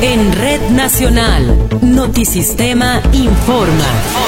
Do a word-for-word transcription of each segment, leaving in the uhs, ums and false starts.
En Red Nacional, Notisistema informa.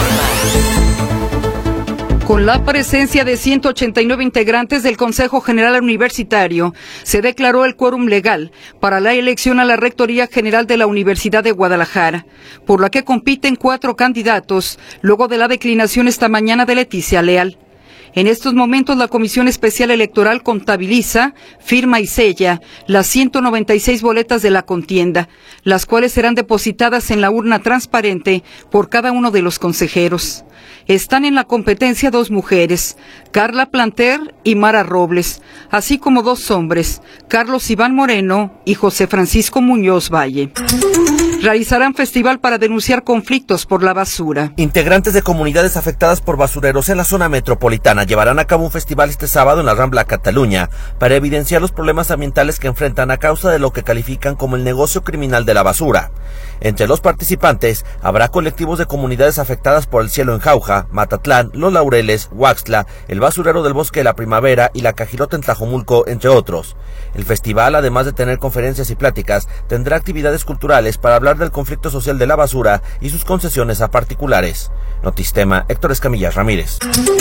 Con la presencia de ciento ochenta y nueve integrantes del Consejo General Universitario, se declaró el quórum legal para la elección a la Rectoría General de la Universidad de Guadalajara, por la que compiten cuatro candidatos, luego de la declinación esta mañana de Leticia Leal. En estos momentos, la Comisión Especial Electoral contabiliza, firma y sella las ciento noventa y seis boletas de la contienda, las cuales serán depositadas en la urna transparente por cada uno de los consejeros. Están en la competencia dos mujeres, Carla Planter y Mara Robles, así como dos hombres, Carlos Iván Moreno y José Francisco Muñoz Valle. Realizarán festival para denunciar conflictos por la basura. Integrantes de comunidades afectadas por basureros en la zona metropolitana llevarán a cabo un festival este sábado en la Rambla Cataluña para evidenciar los problemas ambientales que enfrentan a causa de lo que califican como el negocio criminal de la basura. Entre los participantes habrá colectivos de comunidades afectadas por el Cielo en Jauja, Matatlán, Los Laureles, Huaxtla, el basurero del Bosque de la Primavera y la Cajirota en Tlajomulco, entre otros. El festival, además de tener conferencias y pláticas, tendrá actividades culturales para hablar del conflicto social de la basura y sus concesiones a particulares. Notisistema, Héctor Escamillas Ramírez.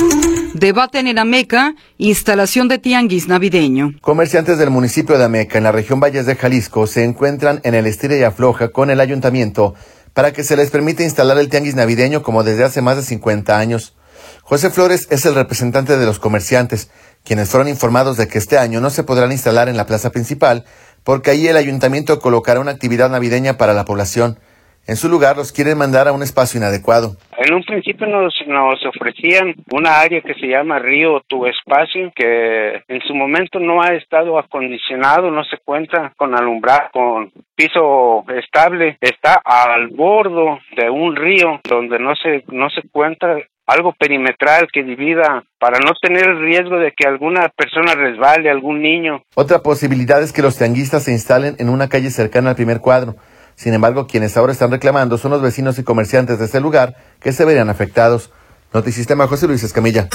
Debaten en Ameca, instalación de tianguis navideño. Comerciantes del municipio de Ameca, en la región Valles de Jalisco, se encuentran en el estira y afloja con el ayuntamiento para que se les permita instalar el tianguis navideño como desde hace más de cincuenta años. José Flores es el representante de los comerciantes, quienes fueron informados de que este año no se podrán instalar en la plaza principal porque ahí el ayuntamiento colocará una actividad navideña para la población. En su lugar los quieren mandar a un espacio inadecuado. En un principio nos, nos ofrecían una área que se llama Río Tu Espacio, que en su momento no ha estado acondicionado, no se cuenta con alumbrado, con piso estable. Está al borde de un río donde no se, no se cuenta algo perimetral que divida para no tener el riesgo de que alguna persona resbale, algún niño. Otra posibilidad es que los tianguistas se instalen en una calle cercana al primer cuadro. Sin embargo, quienes ahora están reclamando son los vecinos y comerciantes de este lugar que se verían afectados. Notisistema, José Luis Escamilla.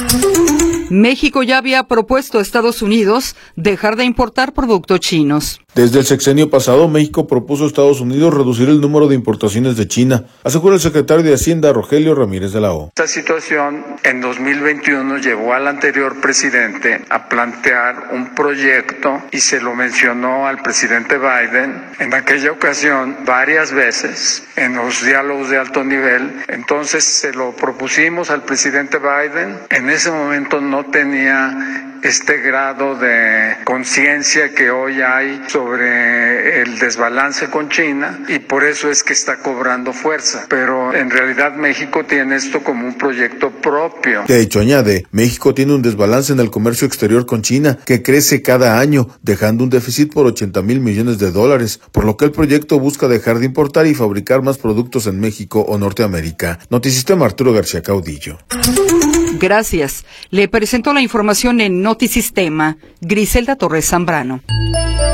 México ya había propuesto a Estados Unidos dejar de importar productos chinos. Desde el sexenio pasado, México propuso a Estados Unidos reducir el número de importaciones de China, asegura el secretario de Hacienda, Rogelio Ramírez de la O. Esta situación en dos mil veintiuno llevó al anterior presidente a plantear un proyecto y se lo mencionó al presidente Biden en aquella ocasión varias veces en los diálogos de alto nivel. Entonces se lo propusimos al presidente Biden. En ese momento no tenía este grado de conciencia que hoy hay sobre el desbalance con China y por eso es que está cobrando fuerza. Pero en realidad México tiene esto como un proyecto propio. De hecho, añade, México tiene un desbalance en el comercio exterior con China que crece cada año, dejando un déficit por ochenta mil millones de dólares, por lo que el proyecto busca dejar de importar y fabricar más productos en México o Norteamérica. Notisistema, Arturo García Caudillo. Gracias. Le presento la información en Notisistema, Griselda Torres Zambrano.